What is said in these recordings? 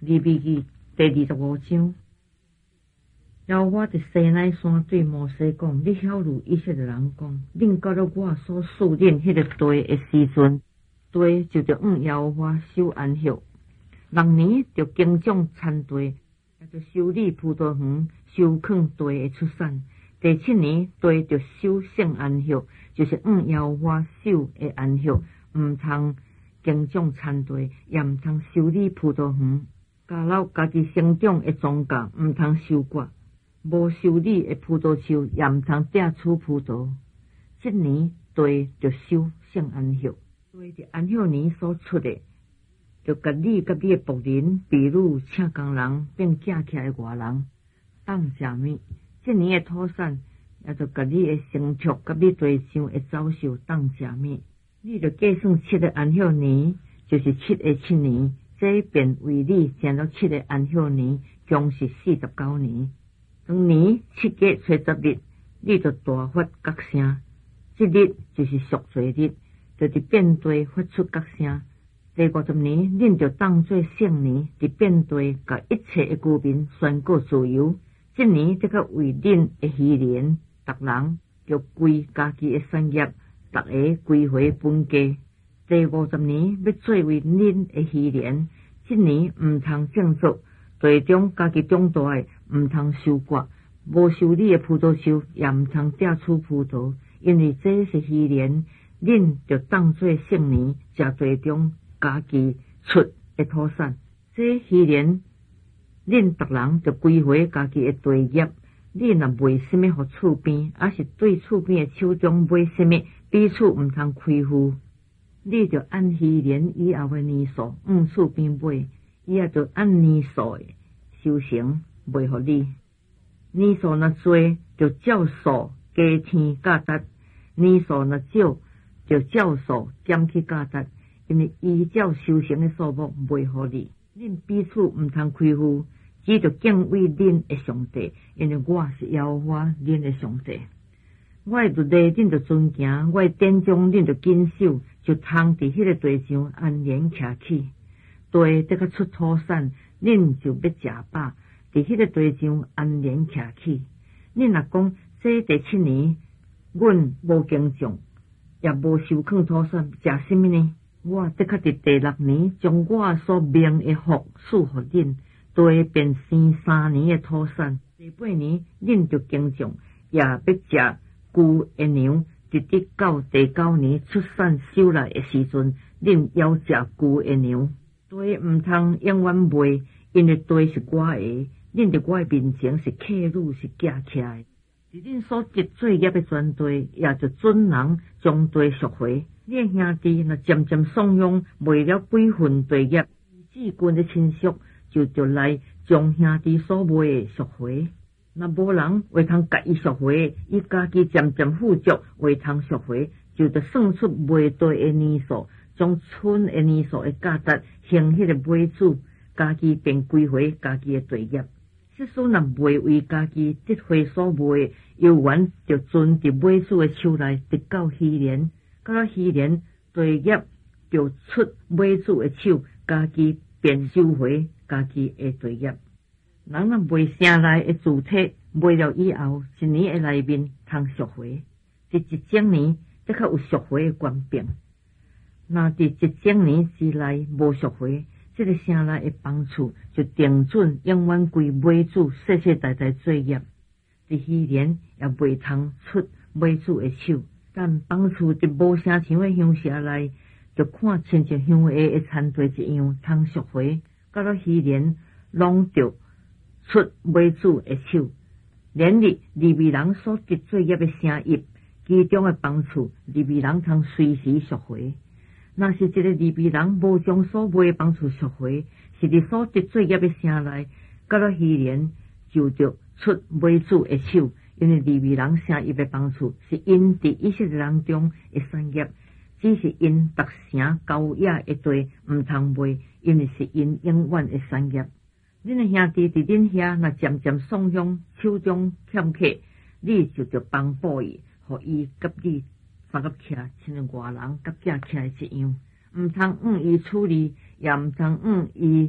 利未記第25章。耶和華佇西奈山對摩西講：你曉諭以色列人講，恁到了我所賜恁迄個地的時陣，地就着耶和華守安息。6年就耕種田地，也就修理葡萄園，收藏地的出產。第7年，地就守聖安息，就是耶和華守的安息，毋通耕種田地，也毋通修理葡萄園。家老家己生長的莊稼毋通收割，無修理的葡萄樹也毋通摘取葡萄。7年地就守聖安息，地是安息年所出的，就甲你甲你的僕人、婢女、請工人，並寄起來的外人，當食物。7年的土產，也就甲你的牲畜甲你地上的走獸當食物。你就計算7個安息年，就是7個7年。這便為你成了7個安息年，共是49年。當年7個初10日，你就大發角聲。這日就是贖罪日，就佇遍地發出角聲。第50年，恁就當作聖年，佇遍地甲一切的居民宣告自由。這年這個為恁的禧年，逐人就歸家己的產業，逐個歸回本家。第50年要做為恁的禧年，這年毋通種植，地中家己長大的毋通收割，無修理的葡萄樹也毋通摘取葡萄，因為這是禧年，恁就當作聖年，食地中家己出的土產。這禧年，恁逐人就歸回家己的地業。你若賣什麼互厝邊，還是對厝邊的手中買什麼，彼此毋通虧負。你就按禧年以後的年數，厝邊買，伊也就按年數的收成賣互你。年數若多，就照數加添價值；年數若少，就照數減去價值。因為依照收成的數目賣互你，恁彼此毋通虧負，只就敬畏恁的上帝，因為我是耶和華恁的上帝。我的律例恁就遵行，我的典章恁就謹守，就通佇迄個地上安然徛起。地得個出土產，恁就要食飽，佇迄個地上安然徛起。恁若講這第7年，阮無耕種，也無收藏土產，食什麼呢？我得較佇第6年，將我所命的福賜予恁，地便生3年的土產。第8年，恁就耕種，也要食牛的牛，直直到第9年出產收來的時陣，恁要食牛的牛。地毋通永遠賣，因為地是我的，恁佇我的面前是客旅，是寄起來。佇恁所得作業的全地，也就準人將地贖回。恁兄弟若漸漸慫恿，賣了幾份地業，至近的親屬就來將兄弟所賣的贖回。若無人為通甲伊贖回，伊家己漸漸富足為通贖回，就得算出賣地的年數，將剩的年數的價值行迄個買主，家己便歸回家己的地業。即使若賣為家己得回所賣，有緣就存佇買主的手內，直到禧年。到了禧年，地業就出買主的手，家己便收回家己的地業。人若賣城內的主體，賣了以後，1年的內面通贖回，佇一整年則較有贖回的權柄。若佇一整年之內無贖回，這個城內的房厝就定準永遠歸買主世世代代作業。佇禧年也袂通出買主的手，但房厝佇無城牆的鄉舍內，就看親像鄉下的田地一樣通贖回。到了禧年，攏着出買主的手。連日利未人所得作業的城邑，其中的房厝，利未人通隨時贖回。若是一個利未人無將所買的房厝贖回，是佇所得作業的城內，到了禧年就着出買主的手，因為利未人城邑的房厝是因佇以色列人中的產業，只是因逐城郊野的地毋通賣，因為是因永遠的產業。恁的兄弟佇恁遐若漸漸慫恿，手中欠客，你就着幫補伊，互伊甲你三角徛，親像外人甲寄徛一樣，毋通伊處理，也毋通伊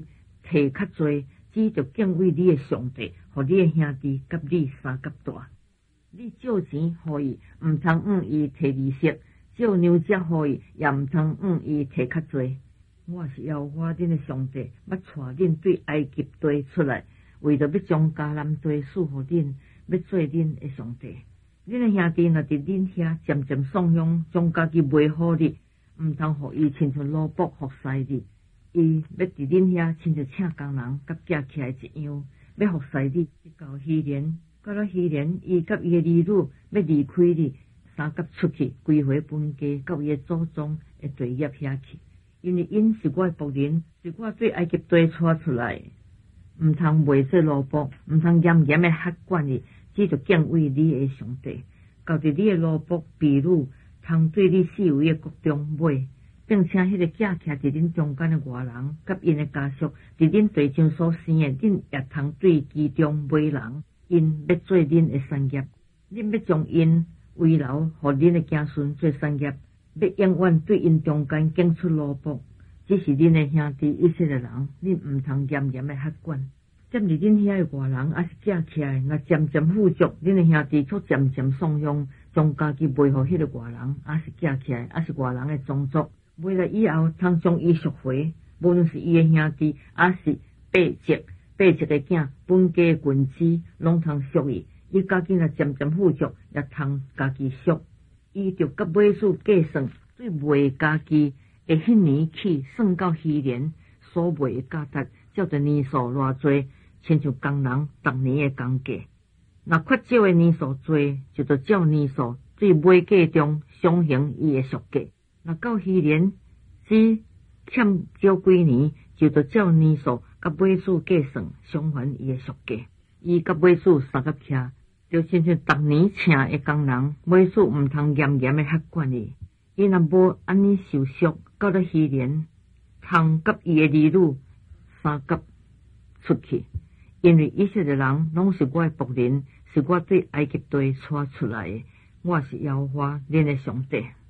摕较多，只着敬畏你的上帝，和你的兄弟甲你三甲大。你借钱互伊，毋通伊摕利息；借牛食互伊，也毋通伊摕较多。我是耶和华恁的上帝，要带恁对埃及地出来，为着要将迦南地赐互恁，要做恁的上帝。恁的兄弟若伫恁遐渐渐丧凶，将家己卖互你，毋通互伊亲像奴仆服侍你。伊要伫恁遐亲像请工人，甲架起来一样，要服侍你，直到希年。到了希年，伊甲伊的儿女要离开你，三甲出去，归回本家，到伊的祖宗的地业遐去。因为因是我的仆人，是我对埃及地带出来，毋通卖做奴仆，毋通严严的轄管伊，只着敬畏你的上帝。交伫你的奴仆婢女，通对你四围的国中买，并且迄个架徛伫恁中间的外人，甲因的家属，伫恁地上所生的，恁也通对其中买人。因要做恁的产业，恁要将因遗留，互恁的子孙做产业，要永远对因中间拣出奴仆。只是恁的兄弟以色列人，恁毋通严严的辖管。踮伫恁遐的外人，也是架起来，若渐渐富足，恁的兄弟却渐渐丧凶，将家己卖互迄个外人，也是架起来，也是外人的宗族。买来以后，通将伊赎回，无论是伊的兄弟，也是伯籍。伯籍的囝，本家的群子，拢通赎伊。伊家己若渐渐富足，也通家己赎。伊着甲买主计算，对卖家己的迄年起，算到希年所卖的价值，照着年数偌济，亲像工人逐年的工价。若较少的年数多，就着照年数对买价中相形伊的赎价。若到希年只欠少几年，就着照年数甲买主计算，偿还伊的赎价。伊甲买主三甲徛，就亲像逐年请的工人，买主毋通严严的辖管伊。伊若无安尼受赎，到了希年，通甲伊的儿女三甲出去。因为以色列人拢是我的仆人，是我对埃及地带出来的。我是耶和华恁的上帝。